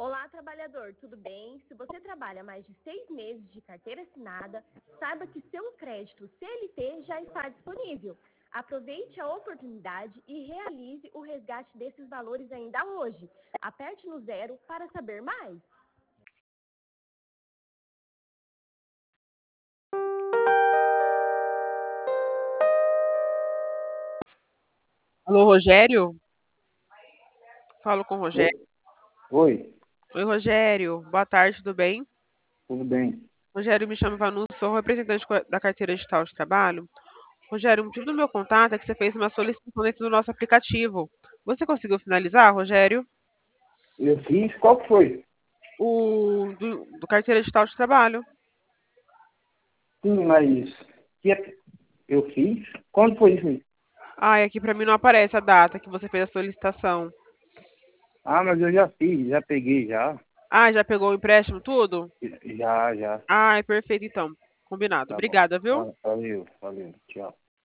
Olá, trabalhador, tudo bem? Se você trabalha mais de 6 meses de carteira assinada, saiba que seu crédito CLT já está disponível. Aproveite a oportunidade e realize o resgate desses valores ainda hoje. Aperte no 0 para saber mais. Alô, Rogério? Falo com o Rogério. Oi, Oi, Rogério. Boa tarde, tudo bem? tudo bem? Rogério, me chamo Vanu, sou representante da carteira digital de trabalho. Rogério, o motivo do meu contato é que você fez uma solicitação dentro do nosso aplicativo. Você conseguiu finalizar, Rogério? Eu fiz, qual que foi? Do carteira digital de trabalho. Sim, mas eu fiz? Quando foi isso aí? Ai, aqui pra mim não aparece a data que você fez a solicitação. Ah, mas eu já fiz, já peguei, já. Ah, já pegou o empréstimo, tudo? Já. Ai, perfeito então. Combinado. Tá bom. Obrigada, viu? Valeu, tchau.